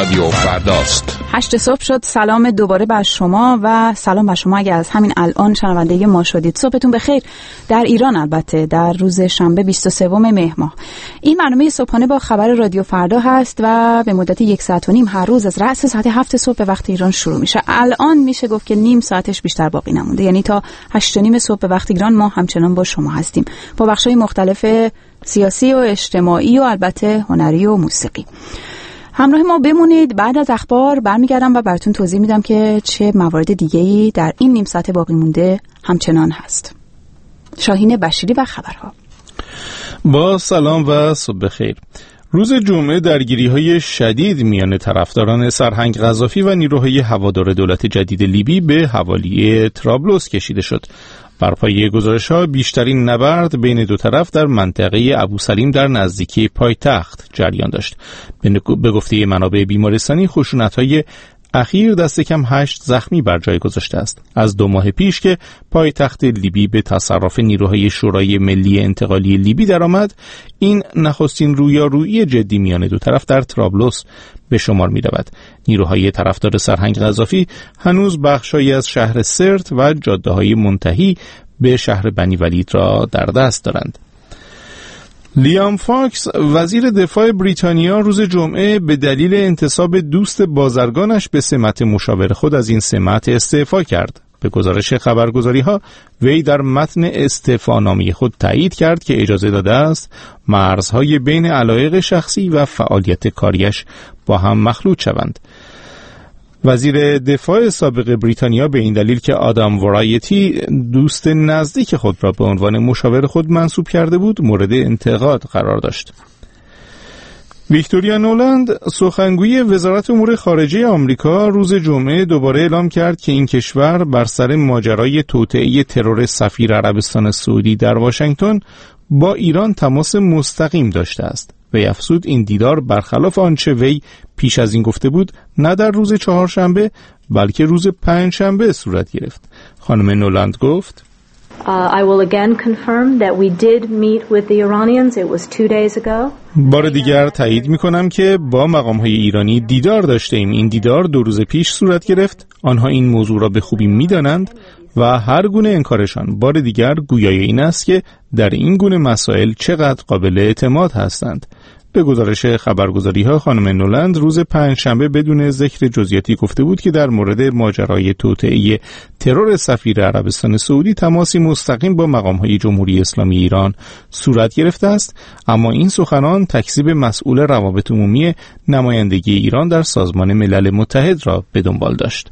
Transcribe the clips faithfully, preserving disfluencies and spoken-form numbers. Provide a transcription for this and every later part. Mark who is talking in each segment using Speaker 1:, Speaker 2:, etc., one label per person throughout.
Speaker 1: رادیو فرداست.
Speaker 2: هشت صبح شد. سلام دوباره بر شما و سلام بر شما اگه از همین الان شنونده ما شدید. صبحتون بخیر. در ایران البته در روز شنبه بیست و سوم مهر ماه. این برنامه صبحانه با خبر رادیو فردا هست و به مدت یک ساعت و نیم هر روز از رأس ساعت هفت صبح به وقت ایران شروع میشه. الان میشه گفت که نیم ساعتش بیشتر باقی نمونده، یعنی تا هشت و نیم صبح به وقت ایران ما همچنان با شما هستیم با بخش‌های مختلف سیاسی و اجتماعی و البته هنری و موسیقی. همراه ما بمونید. بعد از اخبار برمیگردم و براتون توضیح میدم که چه موارد دیگه‌ای در این نیم ساعت باقی مونده همچنان هست. شاهین بشیری و خبرها.
Speaker 3: با سلام و صبح بخیر. روز جمعه درگیری‌های شدید میان طرفداران سرهنگ قذافی و نیروهای هوادار دولت جدید لیبی به حوالی طرابلس کشیده شد. بر پایه گزارش‌ها بیشترین نبرد بین دو طرف در منطقه ابوسلیم در نزدیکی پایتخت جریان داشت. به گفته منابع بیمارستانی خشونت‌های اخیر دست کم هشت زخمی بر جای گذاشته است. از دو ماه پیش که پایتخت لیبی به تصرف نیروهای شورای ملی انتقالی لیبی درآمد، این نخستین رویارویی جدی میان دو طرف در طرابلس به شمار می رود. نیروهای طرفدار سرهنگ قذافی هنوز بخشایی از شهر سرت و جاده‌های منتهی به شهر بنی ولید را در دست دارند. لیام فاکس وزیر دفاع بریتانیا روز جمعه به دلیل انتصاب دوست بازرگانش به سمت مشاور خود از این سمت استعفا کرد. به گزارش خبرگزاری‌ها وی در متن استعفانامه خود تایید کرد که اجازه داده است مرزهای بین علایق شخصی و فعالیت کاریش با هم مخلوط شوند. وزیر دفاع سابق بریتانیا به این دلیل که آدام ورایتی دوست نزدیک خود را به عنوان مشاور خود منصوب کرده بود مورد انتقاد قرار داشت. ویکتوریا نولند سخنگوی وزارت امور خارجه آمریکا روز جمعه دوباره اعلام کرد که این کشور بر سر ماجرای توطئه ترور سفیر عربستان سعودی در واشنگتن با ایران تماس مستقیم داشته است. وی افزود این دیدار برخلاف آنچه وی پیش از این گفته بود نه در روز چهارشنبه بلکه روز پنجشنبه صورت گرفت. خانم نولند گفت
Speaker 4: Uh, I will again confirm that we did meet with the Iranians. It was two days ago.
Speaker 3: بار دیگر تایید می‌کنم که با مقام‌های ایرانی دیدار داشتیم. این دیدار دو روز پیش صورت گرفت. آنها این موضوع را به خوبی می‌دانند و هر گونه انکارشان بار دیگر گویای این است که در این گونه مسائل چقدر قابل اعتماد هستند. به گزارش خبرگزاری‌ها خانم نولند روز پنجشنبه بدون ذکر جزئیاتی گفته بود که در مورد ماجرای توطئه ترور سفیر عربستان سعودی تماسی مستقیم با مقام‌های جمهوری اسلامی ایران صورت گرفته است، اما این سخنان تکذیب مسئول روابط عمومی نمایندگی ایران در سازمان ملل متحد را به دنبال داشت.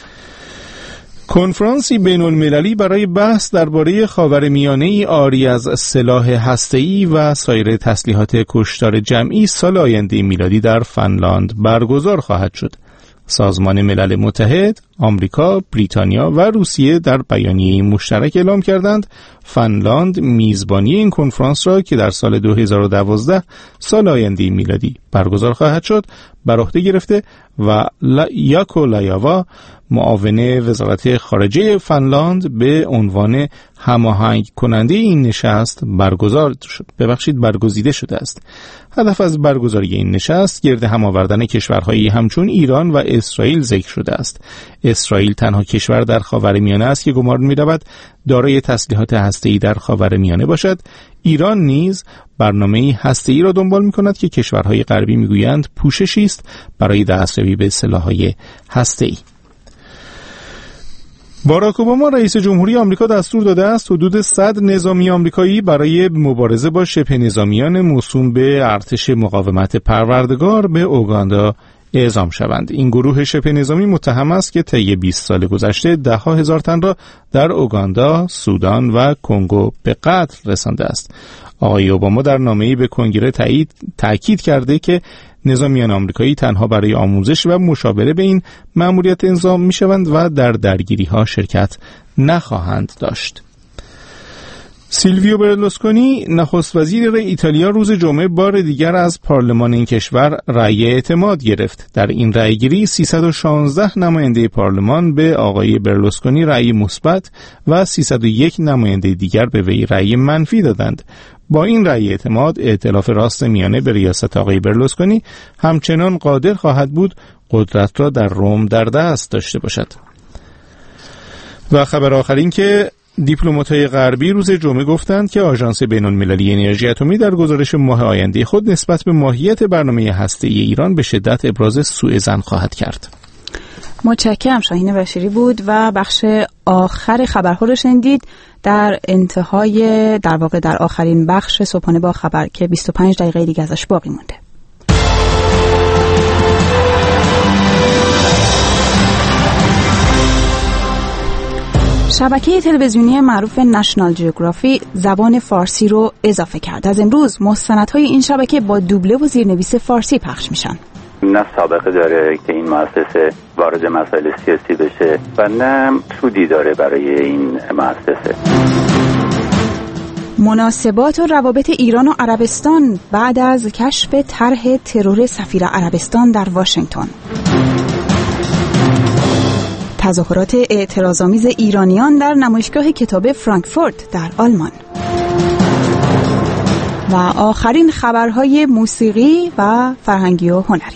Speaker 3: کنفرانسی بین المللی برای بحث درباره خاورمیانه‌ای عاری از سلاح هسته‌ای و سایر تسلیحات کشتار جمعی سال آینده میلادی در فنلاند برگزار خواهد شد. سازمان ملل متحد، آمریکا، بریتانیا و روسیه در بیانیه مشترک اعلام کردند فنلاند میزبانی این کنفرانس را که در سال دو هزار و دوازده سال آینده میلادی برگزار خواهد شد بر عهده گرفته و یاکو لایاوا معاون وزارت خارجه فنلاند به عنوان هماهنگ کننده این نشست برگزار شد. ببخشید برگزیده شده است. هدف از برگزاری این نشست گرد هم آوردن کشورهایی همچون ایران و اسرائیل ذکر شده است. اسرائیل تنها کشور در خاورمیانه است که گمان می‌رود دارای تسلیحات هسته‌ای در خاورمیانه باشد. ایران نیز برنامه‌ای هسته‌ای را دنبال می‌کند که کشورهای غربی می‌گویند پوششی است برای دستیابی به سلاح‌های هسته‌ای. باراک اوباما رئیس جمهوری آمریکا دستور داده است حدود صد نظامی آمریکایی برای مبارزه با شبه نظامیان موسوم به ارتش مقاومت پروردگار به اوگاندا اعزام شوند. این گروه شبه نظامی متهم است که طی بیست سال گذشته ده ها هزار تن را در اوگاندا، سودان و کنگو به قتل رسانده است. آقای اوباما در نامه‌ای به کنگره تایید تاکید کرده که نظامیان آمریکایی تنها برای آموزش و مشاوره به این مأموریت اعزام می‌شوند و در درگیری‌ها شرکت نخواهند داشت. سیلویو برلوسکونی نخست وزیر ایتالیا روز جمعه بار دیگر از پارلمان این کشور رأی اعتماد گرفت. در این رأیگیری سیصد و شانزده نماینده پارلمان به آقای برلوسکونی رأی مثبت و سیصد و یک نماینده دیگر به وی رأی منفی دادند. با این رأی اعتماد ائتلاف راست میانه به ریاست آقای برلوسکونی همچنان قادر خواهد بود قدرت را در روم در دست داشته باشد. و خبر آخر این که دیپلمات‌های غربی روز جمعه گفتند که آژانس بین‌المللی انرژی اتمی در گزارش ماه آینده خود نسبت به ماهیت برنامه هسته‌ای ایران به شدت ابراز سوء ظن خواهد کرد.
Speaker 2: متشکرم. شاهین بشیری بود و بخش آخر خبرها رو شنیدید. در انتهای در واقع در آخرین بخش صبحانه با خبر که بیست و پنج دقیقه دیگه ازش باقی مونده. شبکه تلویزیونی معروف نشنال جیوگرافی زبان فارسی رو اضافه کرد. از امروز مستندهای این شبکه با دوبله و زیرنویس فارسی پخش میشن.
Speaker 1: نه سابقه داره که این مؤسسه وارد مسائل سیاسی بشه و نه سودی داره برای این مؤسسه.
Speaker 2: مناسبات و روابط ایران و عربستان بعد از کشف طرح ترور سفیر عربستان در واشنگتن. تظاهرات اعتراض‌آمیز ایرانیان در نمایشگاه کتاب فرانکفورت در آلمان. و آخرین خبرهای موسیقی و فرهنگی و هنری.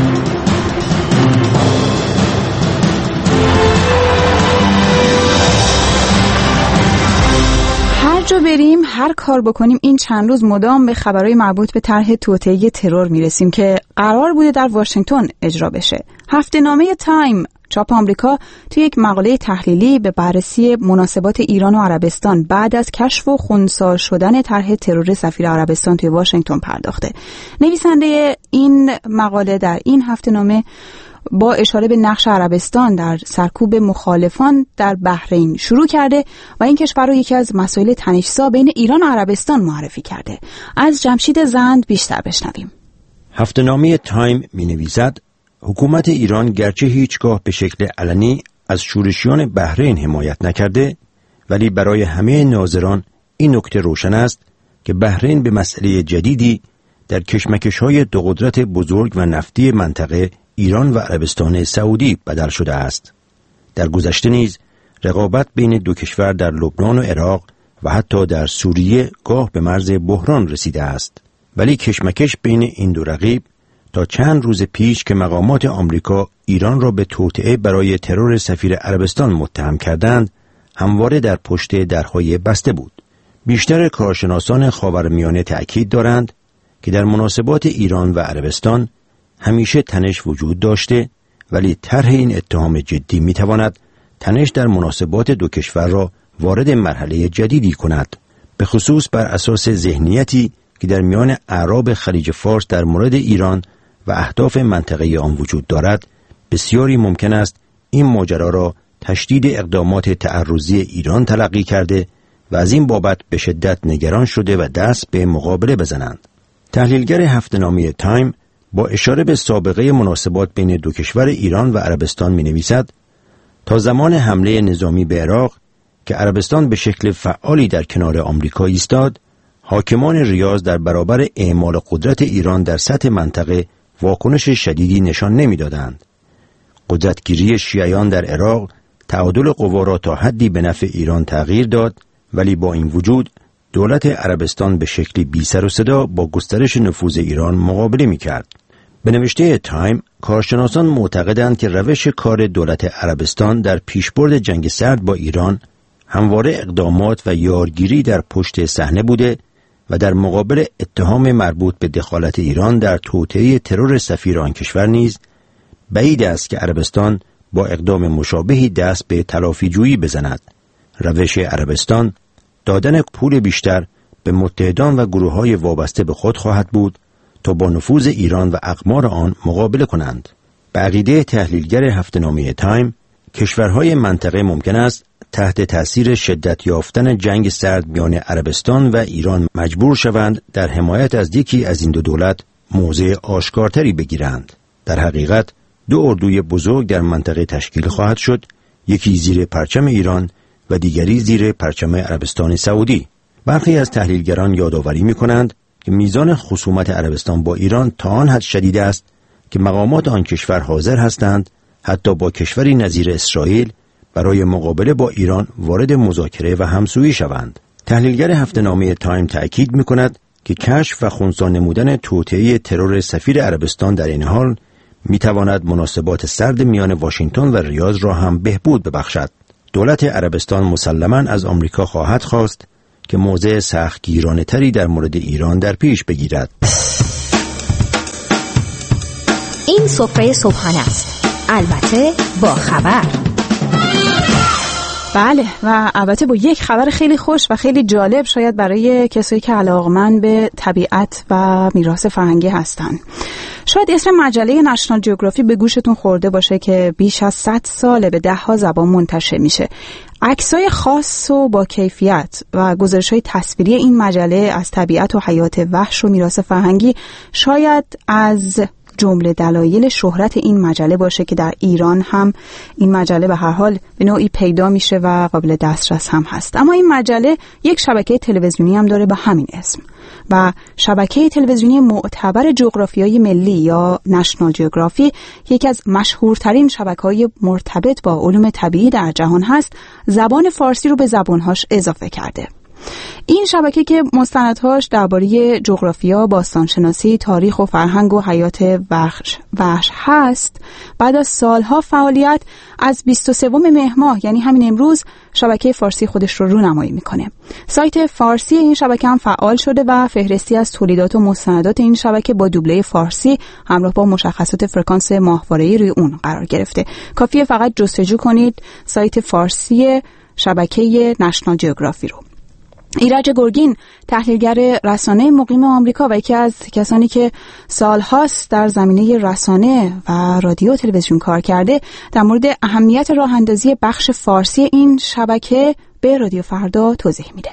Speaker 2: هر جا بریم، هر کار بکنیم، این چند روز مدام به خبرهای مربوط به طرح توطئه ترور میرسیم که قرار بوده در واشنگتن اجرا بشه. هفته‌نامه تایم چاپ آمریکا توی یک مقاله تحلیلی به بررسی مناسبات ایران و عربستان بعد از کشف و خنثی شدن طرح ترور سفیر عربستان توی واشنگتن پرداخته. نویسنده این مقاله در این هفته‌نامه با اشاره به نقش عربستان در سرکوب مخالفان در بحرین شروع کرده و این کشور رو یکی از مسائل تنش‌زا بین ایران و عربستان معرفی کرده. از جمشید زند بیشتر بشنویم.
Speaker 5: هفته‌نامه تایم می‌نویسد حکومت ایران گرچه هیچگاه به شکل علنی از شورشیان بحرین حمایت نکرده، ولی برای همه ناظران این نکته روشن است که بحرین به مسئله جدیدی در کشمکش‌های دو قدرت بزرگ و نفتی منطقه ایران و عربستان سعودی بدل شده است. در گذشته نیز رقابت بین دو کشور در لبنان و عراق و حتی در سوریه گاه به مرز بحران رسیده است، ولی کشمکش بین این دو رقیب تا چند روز پیش که مقامات آمریکا ایران را به توطئه برای ترور سفیر عربستان متهم کردند، همواره در پشت درهای بسته بود. بیشتر کارشناسان خاورمیانه تأکید دارند که در مناسبات ایران و عربستان همیشه تنش وجود داشته، ولی طرح این اتهام جدی می‌تواند تنش در مناسبات دو کشور را وارد مرحله جدیدی کند، به خصوص بر اساس ذهنیتی که در میان اعراب خلیج فارس در مورد ایران و اهداف منطقه آن وجود دارد. بسیاری ممکن است این ماجرا را تشدید اقدامات تعرضی ایران تلقی کرده و از این بابت به شدت نگران شده و دست به مقابله بزنند. تحلیلگر هفته‌نامه تایم با اشاره به سابقه مناسبات بین دو کشور ایران و عربستان می‌نویسد تا زمان حمله نظامی به عراق که عربستان به شکل فعالی در کنار آمریکا ایستاد، حاکمان ریاض در برابر اعمال قدرت ایران در سطح منطقه واکنش شدیدی نشان نمی‌دادند. قدرتگیری شیعیان در عراق تعادل قوا را تا حدی به نفع ایران تغییر داد، ولی با این وجود دولت عربستان به شکلی بی سر و صدا با گسترش نفوذ ایران مقابله می‌کرد. به نوشته تایم، کارشناسان معتقدند که روش کار دولت عربستان در پیشبرد جنگ سرد با ایران همواره اقدامات و یارگیری در پشت صحنه بوده و در مقابل اتهام مربوط به دخالت ایران در توطئه ترور سفیر آن کشور نیز بعید است که عربستان با اقدام مشابهی دست به تلافی‌جویی بزند. روش عربستان دادن پول بیشتر به متحدان و گروه‌های وابسته به خود خواهد بود تا با نفوذ ایران و اقمار آن مقابله کنند. به عقیده تحلیلگر هفته‌نامه تایم، کشورهای منطقه ممکن است تحت تأثیر شدت یافتن جنگ سرد میان عربستان و ایران مجبور شوند در حمایت از یکی از این دو دولت موضع آشکارتری بگیرند. در حقیقت دو اردوی بزرگ در منطقه تشکیل خواهد شد، یکی زیر پرچم ایران و دیگری زیر پرچم عربستان سعودی. برخی از تحلیلگران یادآوری می‌کنند که میزان خصومت عربستان با ایران تا آن حد شدید است که مقامات آن کشور حاضر هستند حتی با کشوری نظیر اسرائیل برای مقابله با ایران وارد مذاکره و همسویی شوند. تحلیلگر هفته‌نامه تایم تأکید می‌کند که کشف و خنثی نمودن توطئه ترور سفیر عربستان در این حال می‌تواند مناسبات سرد میان واشنگتن و ریاض را هم بهبود ببخشد. دولت عربستان مسلماً از آمریکا خواهد خواست که موضع سختگیرانه‌تری در مورد ایران در پیش بگیرد.
Speaker 6: این سفره صبحانه است، البته با خبر.
Speaker 2: بله، و البته با یک خبر خیلی خوش و خیلی جالب شاید برای کسایی که علاقمند به طبیعت و میراث فرهنگی هستن. شاید اسم مجله نشنال جیوگرافی به گوشتون خورده باشه که بیش از صد ساله به ده ها زبان منتشر میشه. عکسای خاص و با کیفیت و گزارش‌های تصویری این مجله از طبیعت و حیات وحش و میراث فرهنگی شاید از جمله دلایل شهرت این مجله باشه که در ایران هم این مجله به هر حال به نوعی پیدا میشه و قابل دسترس هم هست. اما این مجله یک شبکه تلویزیونی هم داره به همین اسم و شبکه تلویزیونی معتبر جغرافیای ملی یا نشنال جیوگرافی یکی از مشهورترین شبکه‌های مرتبط با علوم طبیعی در جهان هست، زبان فارسی رو به زبانهاش اضافه کرده. این شبکه که مستندهاش درباره جغرافیا، باستانشناسی، تاریخ و فرهنگ و حیات وحش وحش هست، بعد از سالها فعالیت از بیست و سوم مهر ماه یعنی همین امروز شبکه فارسی خودش رو رونمایی میکنه. سایت فارسی این شبکه هم فعال شده و فهرستی از تولیدات و مستندات این شبکه با دوبله فارسی همراه با مشخصات فرکانس ماهواره‌ای روی اون قرار گرفته. کافیه فقط جستجو کنید سایت فارسی شبکه نشنال جیوگرافی رو. ایرج گرگین، تحلیلگر رسانه مقیم آمریکا و یکی از کسانی که سالهاست در زمینه رسانه و رادیو تلویزیون کار کرده، در مورد اهمیت راه اندازی بخش فارسی این شبکه به رادیو فردا توضیح میده.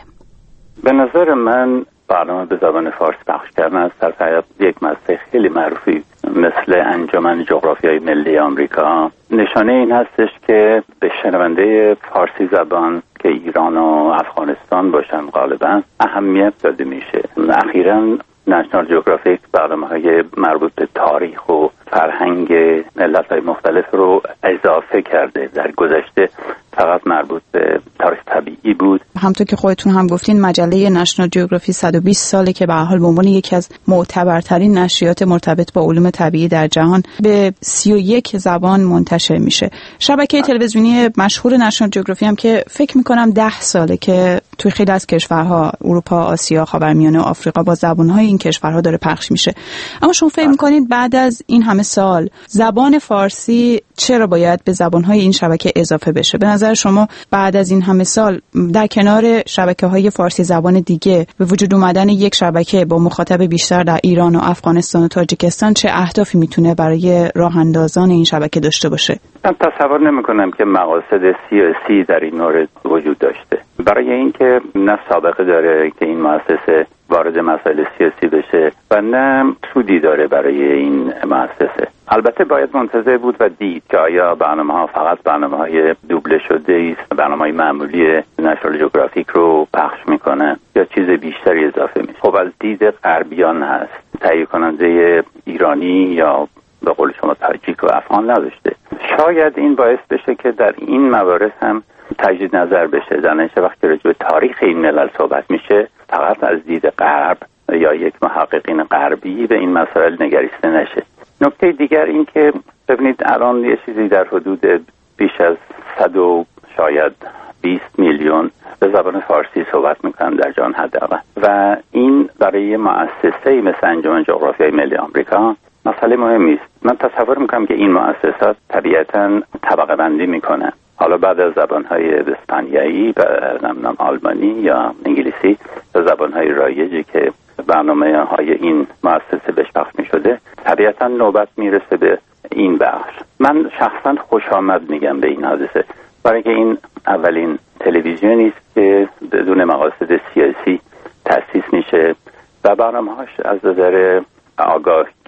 Speaker 1: به نظر من برنامه به زبان فارسی پخش کردن از طرف یک مؤسسه خیلی معروفی مثل انجمن جغرافیای ملی آمریکا نشانه این هستش که به شنونده فارسی زبان که ایران و افغانستان باشن غالبا اهمیت داده میشه. اخیراً نشنال جیوگرافیک برنامه‌های مربوط به تاریخ و فرهنگ ملت‌های مختلف رو اضافه کرده. در گذشته فقط مربوط به تاریخ طبیعی بود.
Speaker 2: همونطور که خودتون هم گفتین مجله نشنال جیوگرافی صد و بیست ساله که به هر حال به عنوان یکی از معتبرترین نشریات مرتبط با علوم طبیعی در جهان به سی و یک زبان منتشر میشه. شبکه تلویزیونی مشهور نشنال جیوگرافی هم که فکر می‌کنم ده ساله که توی خیلی از کشورها اروپا، آسیا، خاورمیانه و آفریقا با زبان‌های این کشورها داره پخش میشه. اما شما فکر می‌کنید بعد از این همه سال زبان فارسی چرا باید به زبان‌های این شبکه اضافه بشه؟ به نظر شما بعد از این همه سال در کنار شبکه‌های فارسی زبان دیگه به وجود اومدن یک شبکه با مخاطب بیشتر در ایران و افغانستان و تاجیکستان چه اهدافی میتونه برای راه اندازان این شبکه داشته باشه؟
Speaker 1: من تصور نمی‌کنم که مقاصد سیاسی در این مورد وجود داشته. برای اینکه نه سابقه داره که این مؤسسه وارد مسائل سیاسی بشه و نه سودی داره برای این مؤسسه. البته باید منتظر بود و دید که آیا برنامه‌ها فقط برنامه‌های دوبله شده است، برنامه‌های معمولی نشنال جیوگرافیک رو پخش میکنه یا چیز بیشتری اضافه میشه. خب از دید غربیان هست، تهیه کننده ایرانی یا به قول شما تاجیک و افغان نداشته. شاید این باعث بشه که در این موارد هم تجدید نظر بشه. در نتیجه وقتی راجع به تاریخ این ملل صحبت میشه فقط از دید غرب یا یک محققین غربی به این مسائل نگریسته نشه. نکته دیگر این که ببینید الان یه چیزی در حدود بیش از صد و شاید بیست میلیون به زبان فارسی صحبت میکنن در جهان حداقل و این برای مؤسسه‌ای مثل انجمن جغرافیای ملی آمریکا مسئله مهمی است. من تصور میکنم که این مؤسسات طبیعتاً طبقه بندی میکنن. حالا بعد از زبان‌های اسپانیایی و نمیدونم آلمانی یا انگلیسی و زبان‌های رایجی که برنامه‌های این مؤسسه بهش پخش می‌شده طبیعتاً نوبت میرسه به این بخش. من شخصاً خوش آمد میگم به این حادثه، برای که این اولین تلویزیونی است که بدون مقاصد سیاسی تأسیس میشه و برنامه‌هاش از نظر آگاه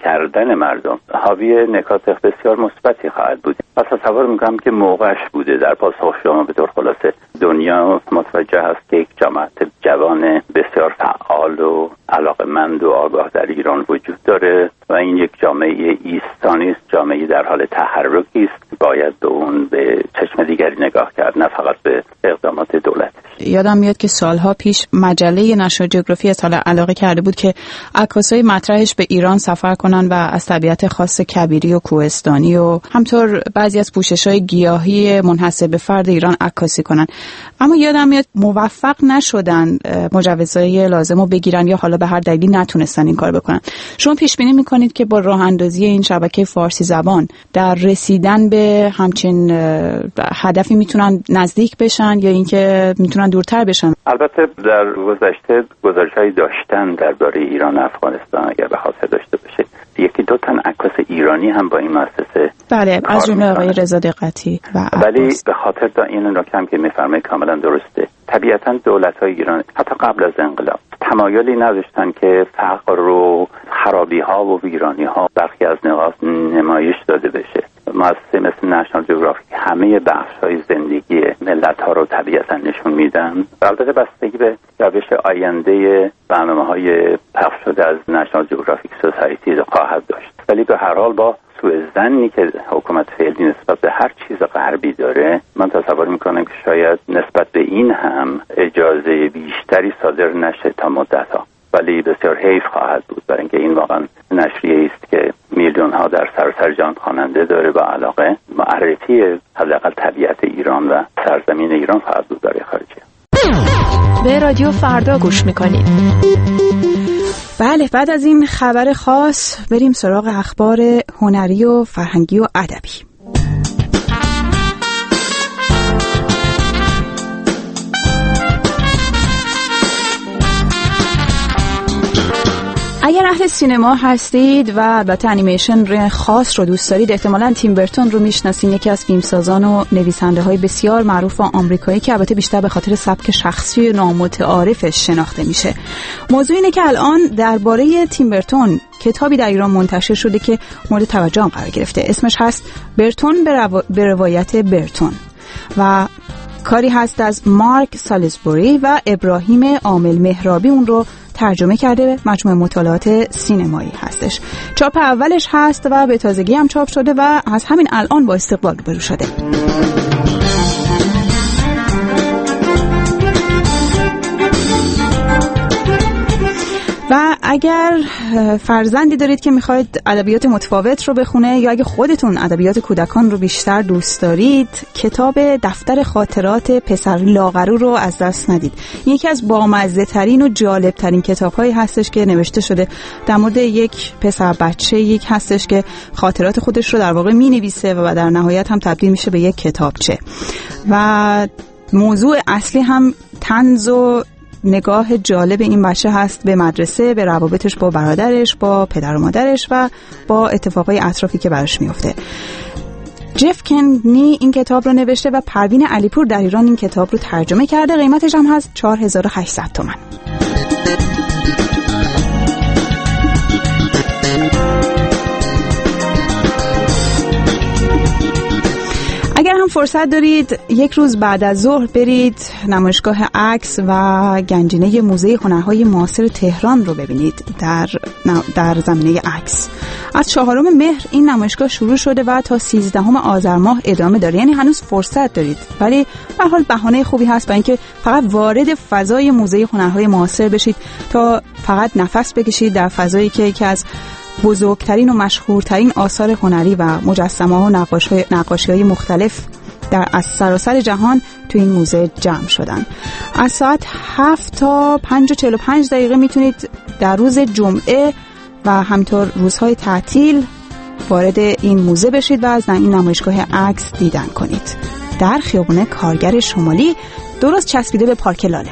Speaker 1: کردن مردم حاوی نکات بسیار مثبتی خواهد بود. پس تصور میکنم که موقعش بوده. در پاسخ شما به طور خلاصه دنیا متوجه است که یک جماعت جوان بسیار فعال و علاقمند و آگاه در ایران وجود داره و این یک جامعه ایستانی است، جامعه در حال تحرکی است. باید به اون به چشم دیگری نگاه کرد، نه فقط به اقدامات دولت.
Speaker 2: یادم میاد که سالها پیش مجله نشنال جیوگرافی اظهار علاقه کرده بود که عکاسای مطرحش به ایران سفر کنن و از طبیعت خاص کبیری و کوهستانی و همطور بعضی از پوشش‌های گیاهی منحصر به فرد ایران عکاسی کنن. اما یادم میاد موفق نشدن مجوزهای لازم رو بگیرن یا حالا به هر دلیلی نتونستن این کار بکنن. شما پیش بینی میکنید که با راه اندازی این شبکه فارسی زبان در رسیدن به همچین هدفی میتونن نزدیک بشن یا اینکه میتونن دورتر بشن؟
Speaker 1: البته در گذشته گزارش‌هایی داشتن درباره ایران و افغانستان اگر به خاطر داشته باشه. یکی دو تن عکاس ایرانی هم با این مؤسسه
Speaker 2: بله از جمله آقای رضا دقتی و
Speaker 1: ولی به خاطر دا این نکته هم که میفرمایید کاملا درسته. طبیعتا دولت‌های ایران حتی قبل از انقلاب تمایلی نداشتن که فقر و خرابی‌ها و ویرانی‌ها برخی از نقاط نمایش داده بشه. مؤسسه مثل نشنال جیوگرافیک همه بخش‌های زندگی ملت‌ها رو طبیعتا نشون میدن. البته بستگی به روش آینده برنامه‌های پخش شده از نشنال جیوگرافیک سوسایتی خواهد داشت. ولی به هر حال با سوءظنی که حکومت فعلی نسبت به هر چیز غربی داره، من تصور میکنم که شاید نسبت به این هم اجازه بیشتری صادر نشه تا مدت‌ها. ولی بسیار حیف خواهد بود برای اینکه این واقعا نشریه است که میلیون ها در سراسر جهان خواننده داره و علاقه معرفی حداقل طبیعت ایران و سرزمین ایران خواهد بود برای خارجی.
Speaker 6: به رادیو فردا گوش میکنید.
Speaker 2: بله، بعد از این خبر خاص بریم سراغ اخبار هنری و فرهنگی و ادبی. اگر اهل سینما هستید و البته انیمیشن خاص رو دوست دارید، احتمالاً تیم برتون رو میشناسین، یکی از فیلمسازان و نویسنده های بسیار معروف و آمریکایی که البته بیشتر به خاطر سبک شخصی و نامتعارفش شناخته میشه. موضوع اینه که الان درباره تیم برتون کتابی در ایران منتشر شده که مورد توجه هم قرار گرفته. اسمش هست برتون به روایت برتون و کاری هست از مارک سالیزبوری و ابراهیم عامل مهرابی اون رو ترجمه کرده. مجموعه مطالعات سینمایی هستش. چاپ اولش هست و به تازگی هم چاپ شده و از همین الان با استقبال روبرو شده. و اگر فرزندی دارید که میخواید ادبیات متفاوت رو بخونه یا اگه خودتون ادبیات کودکان رو بیشتر دوست دارید، کتاب دفتر خاطرات پسر لاغرو رو از دست ندید. یکی از بامزه ترین و جالب ترین کتاب هایی هستش که نوشته شده. در مورد یک پسر بچه یک هستش که خاطرات خودش رو در واقع می نویسه و در نهایت هم تبدیل میشه به یک کتابچه و موضوع اصلی هم طنز و نگاه جالب این بچه هست به مدرسه، به روابطش با برادرش، با پدر و مادرش و با اتفاقای اطرافی که براش میفته. جف کنی این کتاب رو نوشته و پروین علیپور در ایران این کتاب رو ترجمه کرده. قیمتش هم هست چهار هزار و هشتصد تومان. اگر هم فرصت دارید یک روز بعد از ظهر برید نمایشگاه عکس و گنجینه موزه هنرهای معاصر تهران رو ببینید در در زمینه عکس. از چهارم مهر این نمایشگاه شروع شده و تا سیزدهم آذر ماه ادامه داره، یعنی هنوز فرصت دارید. ولی به هر حال بهانه خوبی هست برای اینکه فقط وارد فضای موزه هنرهای معاصر بشید تا فقط نفس بکشید در فضایی که یکی از بزرگترین و مشهورترین آثار هنری و مجسمه ها و نقاشی های مختلف در از سراسر جهان تو این موزه جمع شدن. از ساعت هفت تا پنج و چهل و پنج دقیقه میتونید در روز جمعه و همینطور روزهای تعطیل وارد این موزه بشید و از این نمایشگاه عکس دیدن کنید. در خیابان کارگر شمالی درست چسبیده به پارک لاله.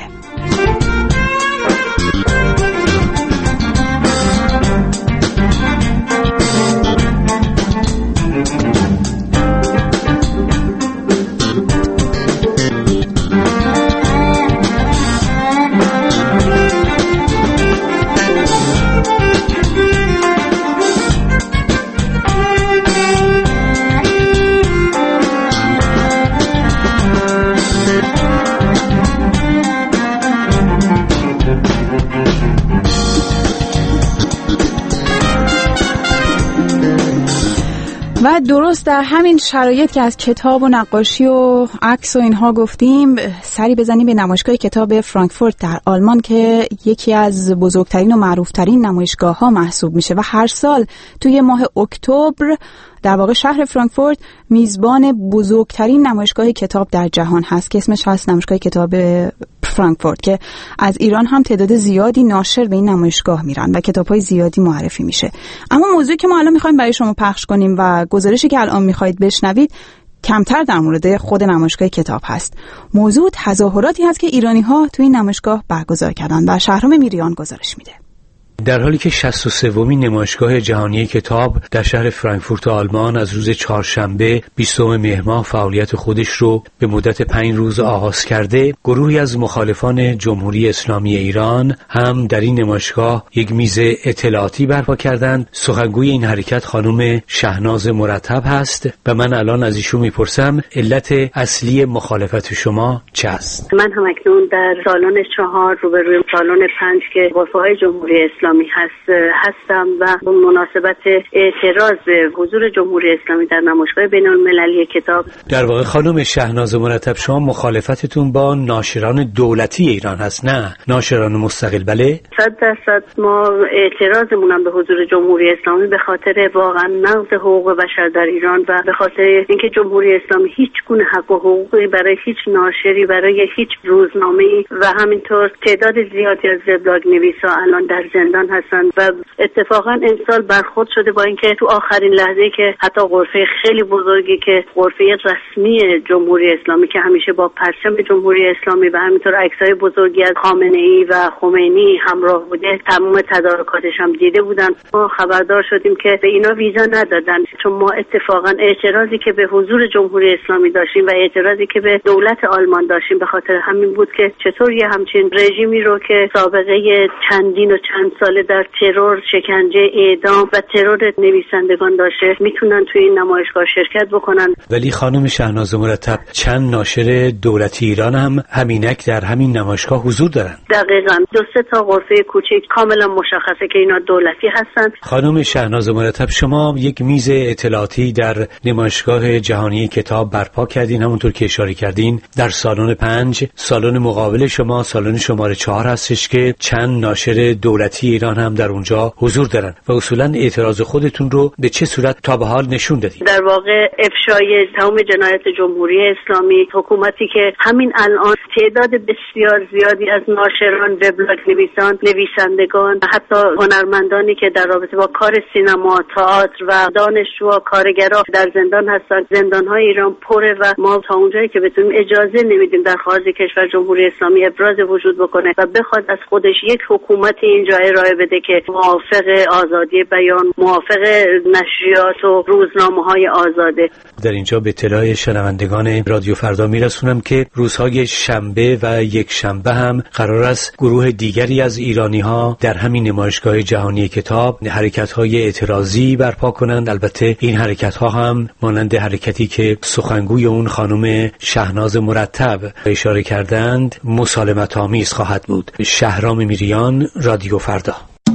Speaker 2: و درست در همین شرایط که از کتاب و نقاشی و عکس و اینها گفتیم، سری بزنیم به نمایشگاه کتاب فرانکفورت در آلمان که یکی از بزرگترین و معروفترین نمایشگاه ها محسوب میشه و هر سال توی ماه اکتبر در واقع شهر فرانکفورت میزبان بزرگترین نمایشگاه کتاب در جهان هست که اسمش هست نمایشگاه کتاب فرانکفورت، که از ایران هم تعداد زیادی ناشر به این نمایشگاه میرن و کتاب‌های زیادی معرفی میشه. اما موضوعی که ما الان میخوایم برای شما پخش کنیم و گزارشی که الان میخواید بشنوید کمتر در مورد خود نمایشگاه کتاب هست. موضوع تظاهراتی هست که ایرانی‌ها توی این نمایشگاه برگزار کردن و شهرام میریان گزارش میده.
Speaker 7: در حالی که شصت و سومین نمایشگاه جهانی کتاب در شهر فرانکفورت آلمان از روز چهارشنبه بیستم مهر ماه فعالیت خودش رو به مدت پنج روز آغاز کرده، گروهی از مخالفان جمهوری اسلامی ایران هم در این نمایشگاه یک میز اطلاعاتی برپا کردند. سخنگوی این حرکت خانم شهناز مرتب هست و من الان از ایشون میپرسم علت اصلی مخالفت شما چه است؟
Speaker 8: من هم اکنون در سالن چهار روبروی سالن پنج که غرفه‌های جمهوری اسلامی هست هستم و به مناسبت اعتراض به حضور جمهوری اسلامی در نمایشگاه بین‌المللی کتاب.
Speaker 7: در واقع خانم شهناز مرتب شما مخالفتتون با ناشران دولتی ایران هست، نه ناشران مستقل؟ بله
Speaker 8: صد درصد ما اعتراضمون هم به حضور جمهوری اسلامی به خاطر واقعا نقض حقوق بشر در ایران و به خاطر اینکه جمهوری اسلامی هیچ گونه حق و حقوقی برای هیچ ناشری، برای هیچ روزنامه‌ای و همینطور تعداد زیادی از وبلاگ نویسا الان در زندان هستن و اتفاقا امسال برخورد شده با اینکه تو آخرین لحظه که حتی غرفه خیلی بزرگی که غرفه رسمی جمهوری اسلامی که همیشه با پرچم جمهوری اسلامی و همینطور عکسای بزرگی از خامنه‌ای و خمینی همراه بوده، تمام تدارکاتش هم دیده بودن. ما خبردار شدیم که به اینا ویزا ندادن، چون ما اتفاقا اعتراضی که به حضور جمهوری اسلامی داشتیم و اعتراضی که به دولت آلمان داشتیم به خاطر همین بود که چطور یه همچین رژیمی رو که سابقه چندین و چند ساله در ترور، شکنجه، اعدام و ترور نویسندگان داشته میتونن توی این نمایشگاه شرکت بکنن.
Speaker 7: ولی خانم شهناز مرتب چند ناشر دولتی ایران هم همینک در همین نمایشگاه حضور دارن.
Speaker 8: دقیقاً دو سه تا غرفه کوچیک کاملا مشخصه که اینا دولتی هستن.
Speaker 7: خانم شهناز مرتب شما یک میز اطلاعاتی در نمایشگاه جهانی کتاب برپا کردین، همونطور که اشاره کردین در سالن پنج. سالن مقابل شما سالن شماره چهار هستش که چند ناشر دولتی ایران هم در اونجا حضور دارن و اصولا اعتراض خودتون رو به چه صورت تا به حال نشون دادید؟
Speaker 8: در واقع افشای تمام جنایت جمهوری اسلامی، حکومتی که همین الان تعداد بسیار زیادی از ناشران، وبلاگ نویسان، نویسندگان، حتی هنرمندانی که در رابطه با کار سینما، تئاتر و دانشجو و کارگران در زندان هستند. زندان‌های ایران پره و ما تا اونجایی که بتونیم اجازه نمیدیم در خارج کشور جمهوری اسلامی ابراز وجود بکنه و بخواد از خودش یک حکومت اینجا ارائه بده که موافق آزادی بیان، موافق نشریات و روزنامه‌های آزاده.
Speaker 7: در اینجا به اطلاع شنوندگان رادیو فردا میرسونم که روزهای شنبه و یک شنبه هم قرار است گروه دیگری از ایرانی‌ها در همین نمایشگاه جهانی کتاب حرکت‌های اعتراضی برپا کنند. البته این حرکت‌ها هم مانند حرکتی که سخنگوی اون خانم شهناز مرتب اشاره کردند مسالمت‌آمیز خواهد بود. شهرام میریان، رادیو فردا.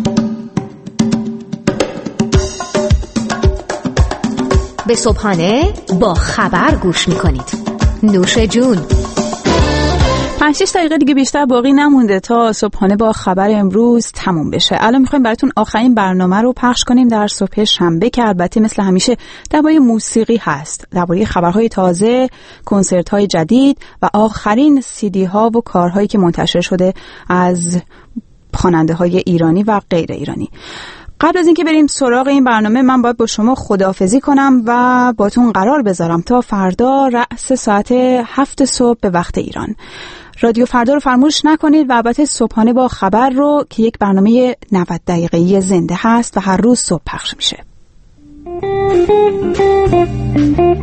Speaker 6: به صبحانه با خبر گوش میکنید. نوش جون.
Speaker 2: پنج شش دقیقه دیگه بیشتر باقی نمونده تا صبحانه با خبر امروز تموم بشه. الان میخوایم براتون آخرین برنامه رو پخش کنیم در صبح شنبه که البته مثل همیشه درباره موسیقی هست، درباره خبرهای تازه، کنسرت‌های جدید و آخرین سیدی ها و کارهایی که منتشر شده از خواننده‌های ایرانی و غیر ایرانی. قبل از اینکه بریم سراغ این برنامه من باید با شما خداحافظی کنم و باتون قرار بذارم تا فردا رأس ساعت هفت صبح به وقت ایران. رادیو فردا رو فراموش نکنید و البته صبحانه با خبر رو که یک برنامه نود دقیقه‌ای زنده هست و هر روز صبح پخش میشه.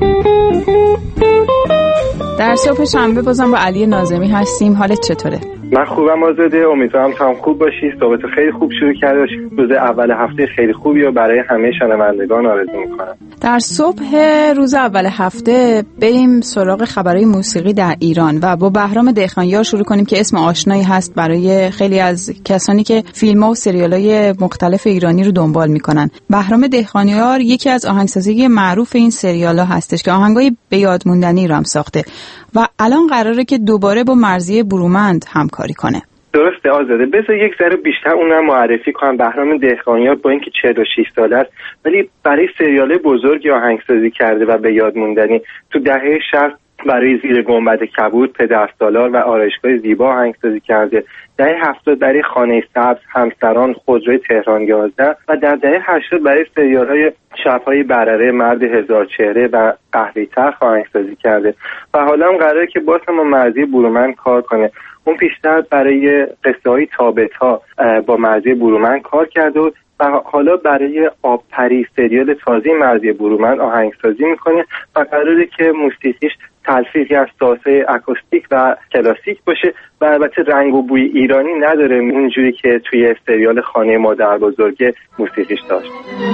Speaker 2: در صبح شنبه بازم با علی ناظمی هستیم. حالت چطوره؟
Speaker 9: من خوبم آزاده، امیدوارم تو هم خوب باشی. صحبت خیلی خوب شروع کرده باشی. روز اول هفته خیلی خوبی رو برای همه شنوندگان آرزو میکنم.
Speaker 2: در صبح روز اول هفته بریم سراغ خبرهای موسیقی در ایران و با بهرام دهقانیار شروع کنیم که اسم آشنایی هست برای خیلی از کسانی که فیلم‌ها و سریال‌های مختلف ایرانی رو دنبال میکنن. بهرام دهقانیار یکی از آهنگسازی معروف این سریال‌ها هستش که آهنگای به یاد موندنی رو هم ساخته و الان قراره که دوباره با مرضیه برومند همکاری کنه.
Speaker 9: درسته آزاده. بذار یک ذره بیشتر اونم معرفی کنم. بهرام دهقانیار با اینکه چهل و شش ساله است ولی برای سریال بزرگی آهنگسازی کرده و به یاد موندنی. تو دهه شصت برای زیر گنبد کبود، پدرسالار و آرایشگاه زیبا آهنگسازی کرده. دهه هفتاد برای خانه سبز، همسران، خودروی تهران یازده و در دهه هشتاد برای سریال‌های شب‌های برره، مرد هزار چهره و قهوه تلخ آهنگسازی کرده و حالا هم قراره که باز هم با مرضیه برومند کار کنه. اون پیشتر برای قصه‌های تابت‌ها با مرضیه برومند کار کرده و حالا برای آبپری سریال تازه مرضیه برومند آهنگسازی میکنه و قراره که موسیقیش تلفیقی از سازهای اکوستیک و کلاسیک باشه و البته رنگ و بوی ایرانی نداره اونجوری که توی سریال خانه مادر بزرگ موسیقیش داشت.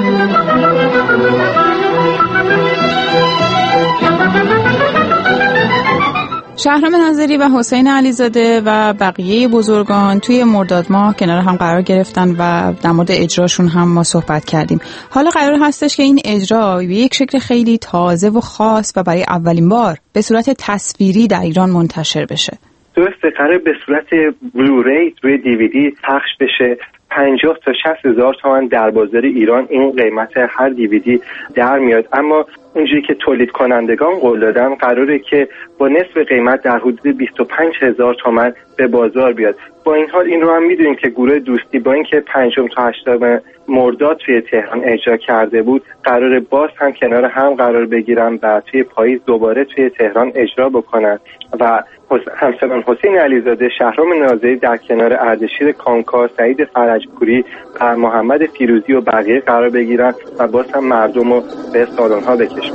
Speaker 2: شهرام ناظری و حسین علیزاده و بقیه بزرگان توی مرداد ماه کنار هم قرار گرفتن و در مورد اجراشون هم ما صحبت کردیم. حالا قرار هستش که این اجرا به یک شکل خیلی تازه و خاص و برای اولین بار به صورت تصویری در ایران منتشر بشه.
Speaker 9: درسته، قرار به صورت بلوری روی دیویدی پخش بشه. پنجاه تا شصت هزار تومان در بازار ایران این قیمت هر دیویدی در میاد، اما اونجوری که تولید کنندگان قول دادن قراره که با نصف قیمت در حدود بیست و پنج هزار تومان به بازار بیاد. با این حال این رو هم میدونیم که گروه دوستی با اینکه پنجم تا هشتم مرداد توی تهران اجرا کرده بود قراره باز هم کنار هم قرار بگیرن و توی پاییز دوباره توی تهران اجرا بکنن و همچنان حسین علیزاده، شهرام ناظری در کنار اردشیر کامکار، سعید فرجپوری و محمد فیروزی و بقیه قرار بگیرن و باز هم مردم رو به سالن‌ها بکشن.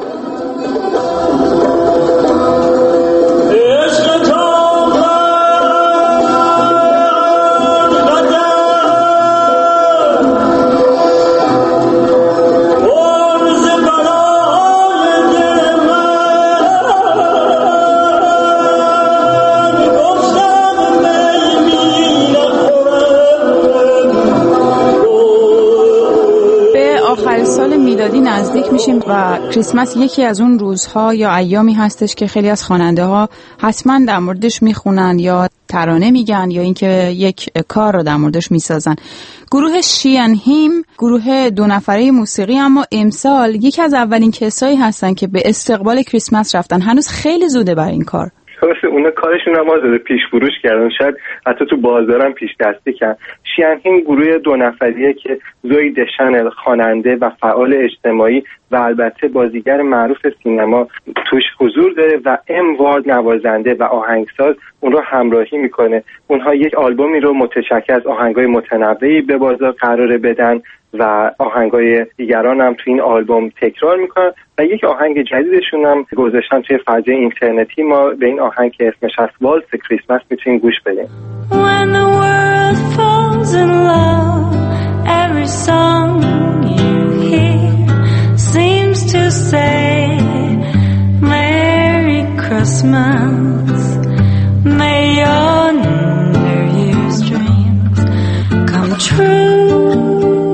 Speaker 2: سال میلادی نزدیک میشیم و کریسمس یکی از اون روزها یا ایامی هستش که خیلی از خواننده ها حتما در موردش میخونن یا ترانه میگن یا اینکه یک کار رو در موردش میسازن. گروه شی ان هیم گروه دو نفره موسیقی اما امسال یکی از اولین کسایی هستن که به استقبال کریسمس رفتن. هنوز خیلی زوده برای این کار.
Speaker 9: درسته، اونا کارشون هم آزاده پیش فروش کردن، شاید حتی تو بازارم پیش دستی کردن. شی ان هیم گروه دو نفریه که زوی دشنل خواننده و فعال اجتماعی و البته بازیگر معروف سینما توش حضور داره و ام وارد نوازنده و آهنگساز اون رو همراهی میکنه. اونها یک آلبومی رو متشکل از آهنگای متنوعی به بازار قراره بدن و آهنگای دیگران هم تو این آلبوم تکرار میکنن و یک آهنگ جدیدشون هم گذاشتن توی فضای اینترنتی. ما به این آهنگ که اسمش از والس کریسمس میتونیم گوش بدیم.
Speaker 10: When the world falls in love, every song you hear seems to say Merry Christmas. May your New Year's dreams come true.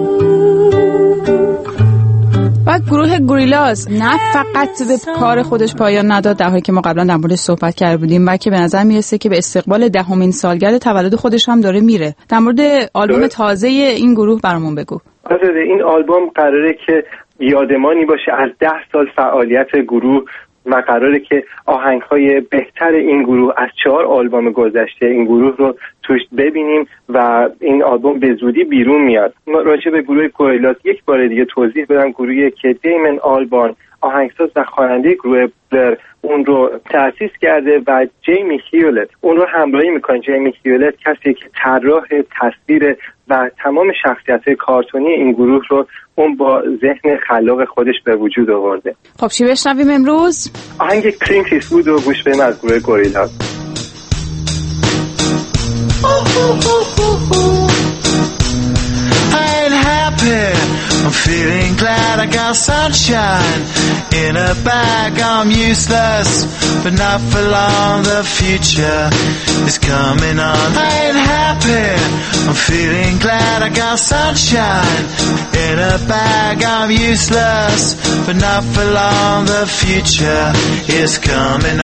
Speaker 2: و گروه گوریلاز نه فقط به کار خودش پایان نداد، در حالی که ما قبلا در موردش صحبت کرده بودیم، بلکه به نظر میرسه که به استقبال دهمین سالگرد تولد خودش هم داره میره. در مورد آلبوم تازه این گروه برامون بگو.
Speaker 9: آزاده، این آلبوم قراره که یادمانی باشه از ده سال فعالیت گروه و قراره که آهنگ‌های بهتر این گروه از چهار آلبوم گذشته این گروه رو توش ببینیم و این آلبوم به زودی بیرون میاد. راجع به گروه گوریلاز یک بار دیگه توضیح بدم. گروهی که دیمن آلبان آهنگساز و خواننده گروه بلر اون رو تأسیس کرده و جیمی هیولت اون رو همراهی میکنه. جیمی هیولت کسی که طراح تصویر و تمام شخصیت‌های کارتونی این گروه رو اون با ذهن خلاق خودش به وجود آورده.
Speaker 2: خب چی بشنویم امروز؟
Speaker 9: آهنگ کلینت ایستوود رو گوش بدیم از گروه گوریلاز.
Speaker 11: Ooh, ooh, ooh, ooh, ooh. I ain't happy, I'm feeling glad I got sunshine in a bag. I'm useless, but not for long, the future is coming on. I ain't happy, I'm feeling glad I got sunshine in a bag. I'm useless, but not for long, the future is coming